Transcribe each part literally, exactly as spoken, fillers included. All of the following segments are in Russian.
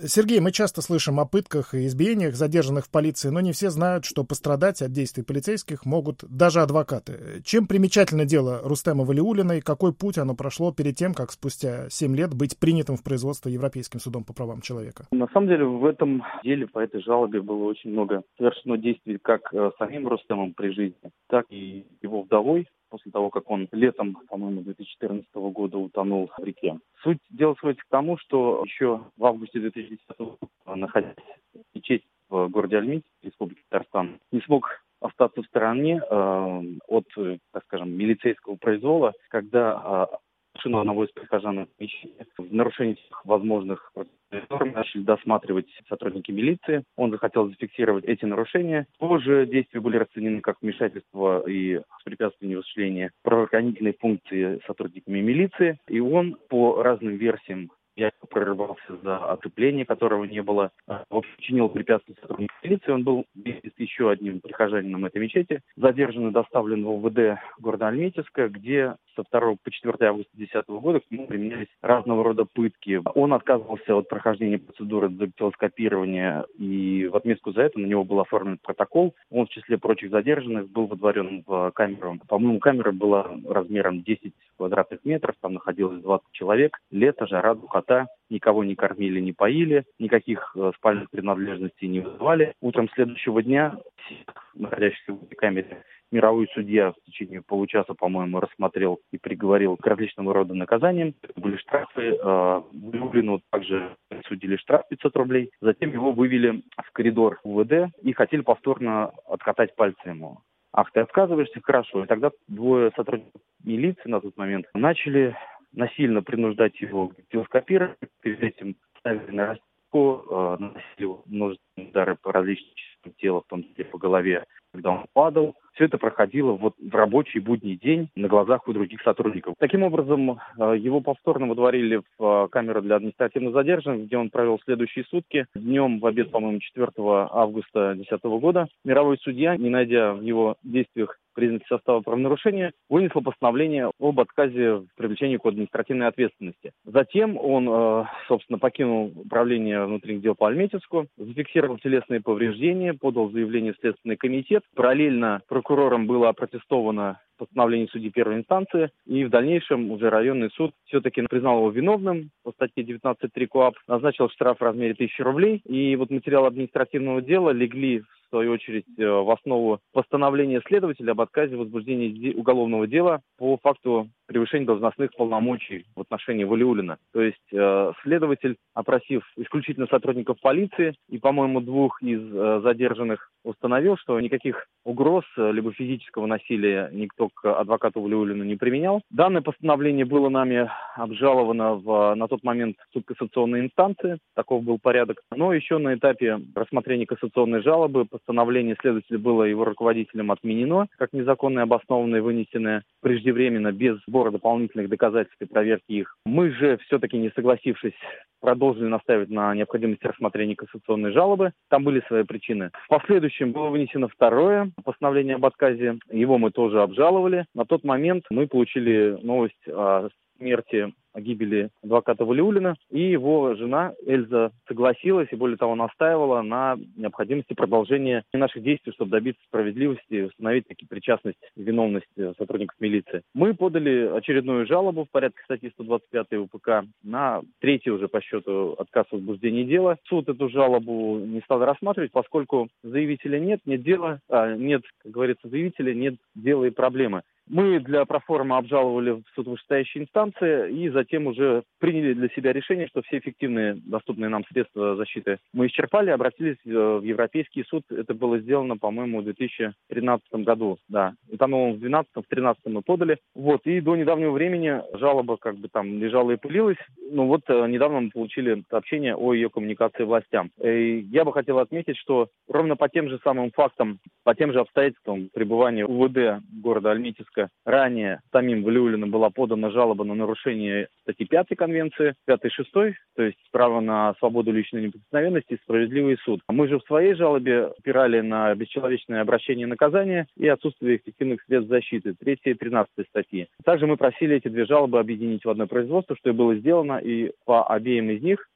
Сергей, мы часто слышим о пытках и избиениях задержанных в полиции, но не все знают, что пострадать от действий полицейских могут даже адвокаты. Чем примечательно дело Рустема Валиуллина и какой путь оно прошло перед тем, как спустя семь лет быть принятым в производство Европейским судом по правам человека? На самом деле в этом деле по этой жалобе было очень много совершено действий как самим Рустемом при жизни, так и его вдовой, после того, как он летом, по-моему, две тысячи четырнадцатого года утонул в реке. Суть дела сводится к тому, что еще в августе две тысячи десятого года, находясь в мечети в городе Альметьевск, Республике Татарстан, не смог остаться в стороне э, от, так скажем, милицейского произвола, когда э, машину одного из прихожан мечети в нарушении всех возможных норм начали досматривать сотрудники милиции. Он захотел зафиксировать эти нарушения. Позже действия были расценены как вмешательство и препятствие осуществления правоохранительной функции сотрудниками милиции. И он по разным версиям якобы прорывался за отопление, которого не было. В общем, чинил препятствия сотрудникам милиции. Он был вместе с еще одним прихожанином этой мечети задержан и доставлен в ОВД города Альметьевска, где со второго по четвёртое августа две тысячи десятого года к нему применялись разного рода пытки. Он отказывался от прохождения процедуры дактилоскопирования, и в отместку за это на него был оформлен протокол. Он в числе прочих задержанных был водворен в камеру. По-моему, камера была размером десять квадратных метров, там находилось двадцать человек. Лето, жара, духота. Никого не кормили, не поили, никаких э, спальных принадлежностей не вызывали. Утром следующего дня всех находящихся в этой камере мировой судья в течение получаса, по-моему, рассмотрел и приговорил к различного рода наказаниям. Это были штрафы. Валиуллину также присудили штраф пятьсот рублей. Затем его вывели в коридор УВД и хотели повторно откатать пальцы ему. Ах, ты отказываешься? Хорошо. И тогда двое сотрудников милиции на тот момент начали насильно принуждать его к дактилоскопированию. Перед этим ставили на растяжку, наносили множественные удары по различным частям тела, в том числе по голове, когда он падал. Все это проходило вот в рабочий будний день на глазах у других сотрудников. Таким образом, его повторно выдворили в камеру для административно задержанных, где он провел следующие сутки. Днем в обед, по-моему, четвёртого августа две тысячи десятого года мировой судья, не найдя в его действиях признаки состава правонарушения, вынесла постановление об отказе в привлечении к административной ответственности. Затем он, собственно, покинул управление внутренних дел по Альметьевску, зафиксировал телесные повреждения, подал заявление в Следственный комитет. Параллельно прокурором было опротестовано постановление судьи первой инстанции, и в дальнейшем уже районный суд все-таки признал его виновным по статье девятнадцать три КоАП, назначил штраф в размере тысячи рублей, и вот материалы административного дела легли в свою очередь в основу постановления следователя об отказе в возбуждении уголовного дела по факту превышения должностных полномочий в отношении Валиуллина. То есть э, следователь, опросив исключительно сотрудников полиции и, по-моему, двух из э, задержанных, установил, что никаких угроз э, либо физического насилия никто к адвокату Валиуллину не применял. Данное постановление было нами обжаловано в, на тот момент в суд кассационной инстанции. Таков был порядок. Но еще на этапе рассмотрения кассационной жалобы постановление следователя было его руководителем отменено, как незаконное, обоснованное, вынесенное преждевременно, без сбора дополнительных доказательств и проверки их. Мы же, все-таки не согласившись, продолжили настаивать на необходимости рассмотрения кассационной жалобы. Там были свои причины. В последующем было вынесено второе постановление об отказе. Его мы тоже обжаловали. На тот момент мы получили новость о смерти, о гибели адвоката Валиуллина, и его жена Эльза согласилась и, более того, настаивала на необходимости продолжения наших действий, чтобы добиться справедливости и установить таки причастность и виновность сотрудников милиции. Мы подали очередную жалобу в порядке статьи сто двадцать пять УПК на третий уже по счету отказ в возбуждении дела. Суд эту жалобу не стал рассматривать, поскольку заявителя нет, нет дела, а, нет, как говорится, заявителя, нет дела и проблемы. Мы для проформы обжаловали в суд вышестоящей инстанции и затем уже приняли для себя решение, что все эффективные доступные нам средства защиты мы исчерпали, обратились в Европейский суд. Это было сделано, по-моему, в две тысячи тринадцатом году. Да. И там в две тысячи двенадцатом, в две тысячи тринадцатом мы подали. Вот. И до недавнего времени жалоба как бы там лежала и пылилась. Ну вот недавно мы получили сообщение о ее коммуникации властям. И я бы хотел отметить, что ровно по тем же самым фактам, по тем же обстоятельствам пребывания УВД города Альметьевска ранее самим Валиуллиным была подана жалоба на нарушение статьи пятой Конвенции, пятой и шестой, то есть право на свободу личной неприкосновенности и справедливый суд. Мы же в своей жалобе опирали на бесчеловечное обращение и наказание и отсутствие эффективных средств защиты, третья и тринадцатая статьи. Также мы просили эти две жалобы объединить в одно производство, что и было сделано, и по обеим из них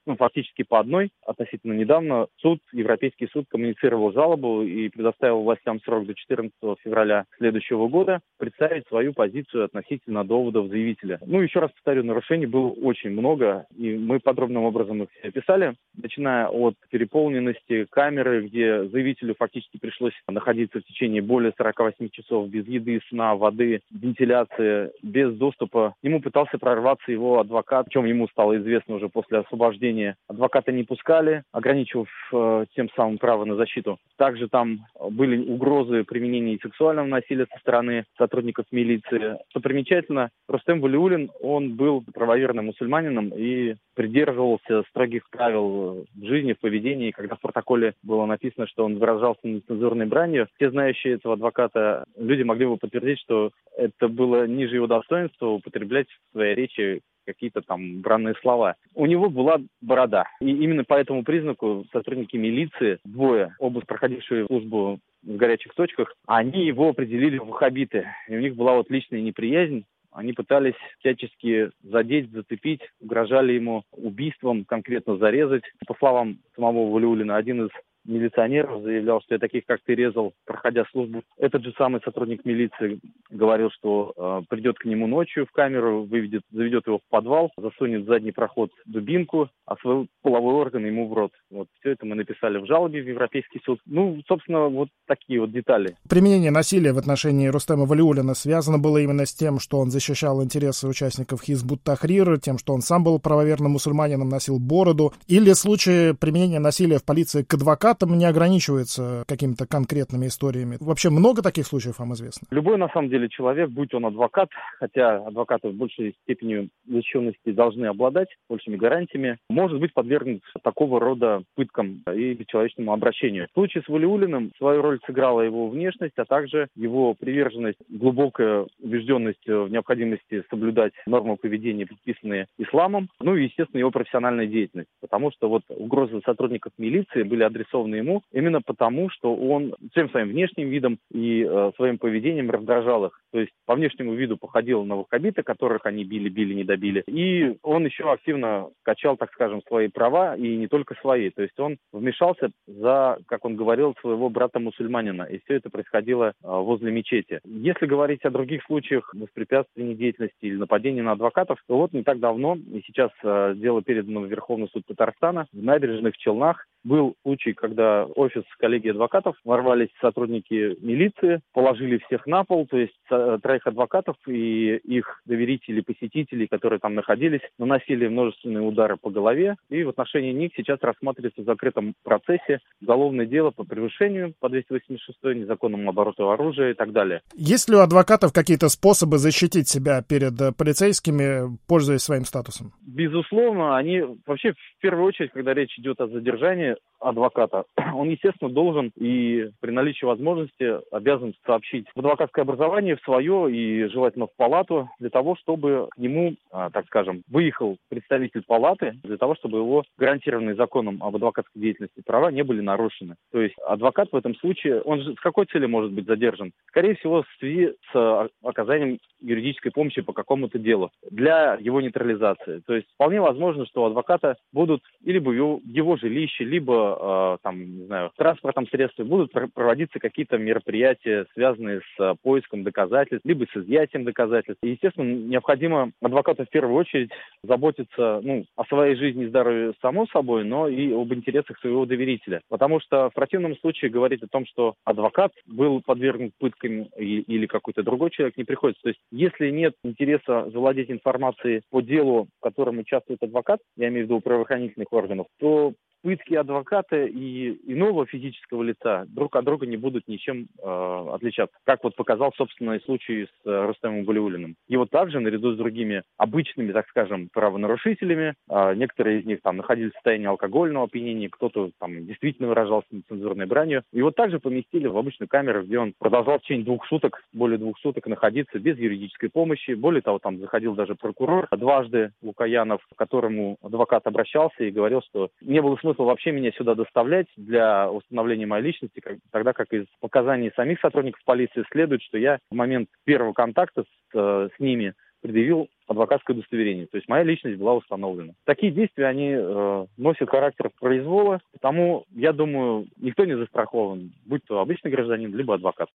ну, фактически по одной. Относительно недавно суд, Европейский суд коммуницировал жалобу и предоставил властям срок до четырнадцатого февраля следующего года представить свою позицию относительно доводов заявителя. Ну, еще раз повторю, нарушений было очень много, и мы подробным образом их все описали, начиная от переполненности камеры, где заявителю фактически пришлось находиться в течение более сорока восьми часов без еды, сна, воды, вентиляции, без доступа. Ему пытался прорваться его адвокат, о чем ему стало известно уже после освобождения. Адвоката не пускали, ограничив э, тем самым право на защиту. Также там были угрозы применения сексуального насилия со стороны сотрудников милиции. Что примечательно, Рустем Валиуллин, он был правоверным мусульманином и придерживался строгих правил в жизни, в поведении. Когда в протоколе было написано, что он выражался нецензурной бранью, все знающие этого адвоката люди могли бы подтвердить, что это было ниже его достоинства употреблять в своей речи какие-то там бранные слова. У него была борода. И именно по этому признаку сотрудники милиции, двое, оба проходившие службу в горячих точках, они его определили в ваххабиты. И у них была вот личная неприязнь. Они пытались всячески задеть, зацепить, угрожали ему убийством, конкретно зарезать. По словам самого Валиуллина, один из милиционеров заявлял, что я таких, как ты, резал, проходя службу. Этот же самый сотрудник милиции говорил, что э, придет к нему ночью в камеру, выведет, заведет его в подвал, засунет в задний проход дубинку, а свой половой орган ему в рот. Вот все это мы написали в жалобе в Европейский суд. Ну, собственно, вот такие вот детали. Применение насилия в отношении Рустема Валиуллина связано было именно с тем, что он защищал интересы участников Хизб ут-Тахрир, тем, что он сам был правоверным мусульманином, носил бороду, или случаи применения насилия в полиции к адвокатам не ограничивается какими-то конкретными историями. Вообще много таких случаев вам известно? Любой, на самом деле, человек, будь он адвокат, хотя адвокаты в большей степени защищенности должны обладать большими гарантиями, может быть подвергнут такого рода пыткам и бесчеловечному обращению. В случае с Валиуллиным свою роль сыграла его внешность, а также его приверженность, глубокая убежденность в необходимости соблюдать нормы поведения, предписанные исламом, ну и, естественно, его профессиональная деятельность. Потому что вот угрозы сотрудников милиции были адресованы ему именно потому, что он всем своим внешним видом и э, своим поведением раздражал их. То есть по внешнему виду походил на ваххабита, которых они били, били, не добили. И он еще активно качал, так скажем, свои права, и не только свои. То есть он вмешался за, как он говорил, своего брата-мусульманина. И все это происходило э, возле мечети. Если говорить о других случаях воспрепятствования деятельности или нападения на адвокатов, то вот не так давно, и сейчас э, дело передано в Верховный суд Татарстана, в Набережных Челнах был случай, когда офис коллегии адвокатов ворвались сотрудники милиции, положили всех на пол, то есть троих адвокатов и их доверителей, посетителей, которые там находились, наносили множественные удары по голове, и в отношении них сейчас рассматривается в закрытом процессе уголовное дело по превышению по двести восемьдесят шестой, незаконному обороту оружия и так далее. Есть ли у адвокатов какие-то способы защитить себя перед полицейскими, пользуясь своим статусом? Безусловно, они вообще в первую очередь, когда речь идет о задержании адвоката, он, естественно, должен и при наличии возможности обязан сообщить в адвокатское образование, в свое и желательно в палату, для того, чтобы к нему, так скажем, выехал представитель палаты, для того, чтобы его гарантированные законом об адвокатской деятельности права не были нарушены. То есть адвокат в этом случае, он же с какой целью может быть задержан? Скорее всего, в связи с оказанием юридической помощи по какому-то делу для его нейтрализации. То есть вполне возможно, что у адвоката будут либо в его, его жилище, либо э, там, не знаю, в транспортном средстве будут проводиться какие-то мероприятия, связанные с э, поиском доказательств, либо с изъятием доказательств. И, естественно, необходимо адвокату в первую очередь заботиться, ну, о своей жизни и здоровье само собой, но и об интересах своего доверителя. Потому что в противном случае говорить о том, что адвокат был подвергнут пыткам и, или какой-то другой человек, не приходится. То есть если нет интереса завладеть информацией по делу, в котором участвует адвокат, я имею в виду правоохранительных органов, то пытки адвоката и иного физического лица друг от друга не будут ничем э, отличаться. Как вот показал собственный случай с э, Рустемом Валиуллиным. И вот также, наряду с другими обычными, так скажем, правонарушителями, э, некоторые из них там находились в состоянии алкогольного опьянения, кто-то там действительно выражался нецензурной бранью. И вот также поместили в обычную камеру, где он продолжал в течение двух суток, более двух суток находиться без юридической помощи. Более того, там заходил даже прокурор дважды, Лукаянов, к которому адвокат обращался и говорил, что не было смысла вообще меня сюда доставлять для установления моей личности, как, тогда как из показаний самих сотрудников полиции следует, что я в момент первого контакта с, с ними предъявил адвокатское удостоверение. То есть моя личность была установлена. Такие действия, они э, носят характер произвола, потому, я думаю, никто не застрахован, будь то обычный гражданин, либо адвокат.